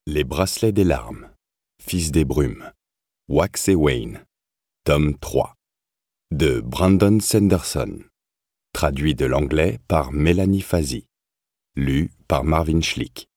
Les bracelets des larmes, Fils des brumes, Wax et Wayne, tome 3, de Brandon Sanderson, traduit de l'anglais par Mélanie Fazi, lu par Marvin Schlick.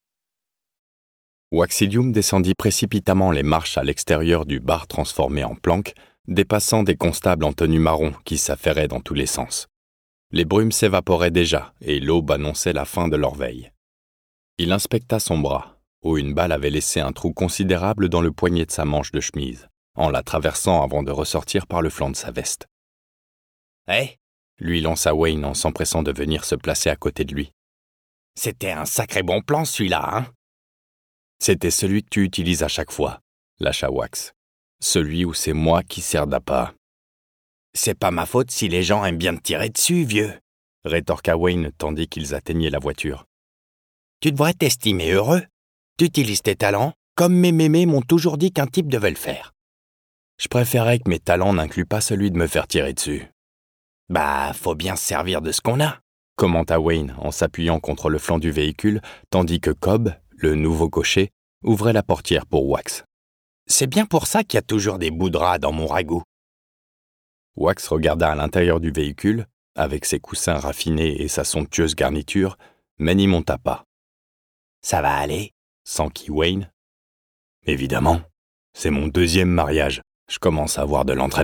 Waxidium descendit précipitamment les marches à l'extérieur du bar transformé en planque, dépassant des constables en tenue marron qui s'affairaient dans tous les sens. Les brumes s'évaporaient déjà et l'aube annonçait la fin de leur veille. Il inspecta son bras, où une balle avait laissé un trou considérable dans le poignet de sa manche de chemise, en la traversant avant de ressortir par le flanc de sa veste. « Hé !» lui lança Wayne en s'empressant de venir se placer à côté de lui. « C'était un sacré bon plan, celui-là, hein ?» « C'était celui que tu utilises à chaque fois, » lâcha Wax. « Celui où c'est moi qui sers d'appât. »« C'est pas ma faute si les gens aiment bien te tirer dessus, vieux !» rétorqua Wayne tandis qu'ils atteignaient la voiture. « Tu devrais t'estimer heureux. Tu utilises tes talents, comme mes mémés m'ont toujours dit qu'un type devait le faire. » « Je préférais que mes talents n'incluent pas celui de me faire tirer dessus. »« Bah, faut bien se servir de ce qu'on a, » commenta Wayne en s'appuyant contre le flanc du véhicule, tandis que Cobb, le nouveau cocher, ouvrait la portière pour Wax. « C'est bien pour ça qu'il y a toujours des bouts de rats dans mon ragoût. » Wax regarda à l'intérieur du véhicule, avec ses coussins raffinés et sa somptueuse garniture, mais n'y monta pas. « Ça va aller ?» s'enquit Wayne. « Évidemment, c'est mon 2e mariage. Je commence à avoir de l'entraînement. »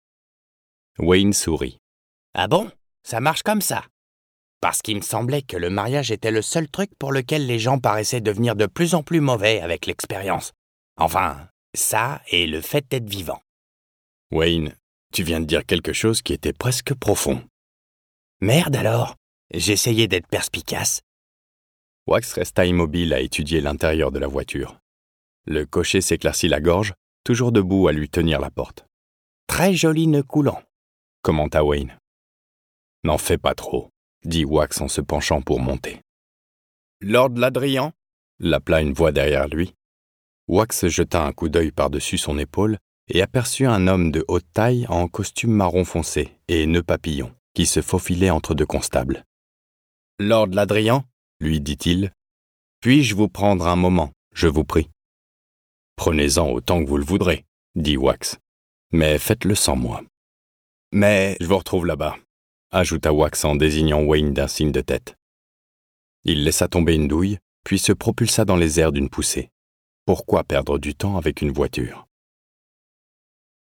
Wayne sourit. « Ah bon? Ça marche comme ça? Parce qu'il me semblait que le mariage était le seul truc pour lequel les gens paraissaient devenir de plus en plus mauvais avec l'expérience. Enfin, ça et le fait d'être vivant. » « Wayne, tu viens de dire quelque chose qui était presque profond. »« Merde alors, j'essayais d'être perspicace. » Wax resta immobile à étudier l'intérieur de la voiture. Le cocher s'éclaircit la gorge, toujours debout à lui tenir la porte. « Très joli nœud coulant, » commenta Wayne. « N'en fais pas trop, » dit Wax en se penchant pour monter. « Lord Ladrian » l'appela une voix derrière lui. Wax jeta un coup d'œil par-dessus son épaule et aperçut un homme de haute taille en costume marron foncé et nœud papillon qui se faufilait entre 2 constables. « Lord Ladrian » lui dit-il. « Puis-je vous prendre un moment, je vous prie ?»« Prenez-en autant que vous le voudrez, » dit Wax. « Mais faites-le sans moi. »« Mais je vous retrouve là-bas, » ajouta Wax en désignant Wayne d'un signe de tête. Il laissa tomber une douille, puis se propulsa dans les airs d'une poussée. Pourquoi perdre du temps avec une voiture ?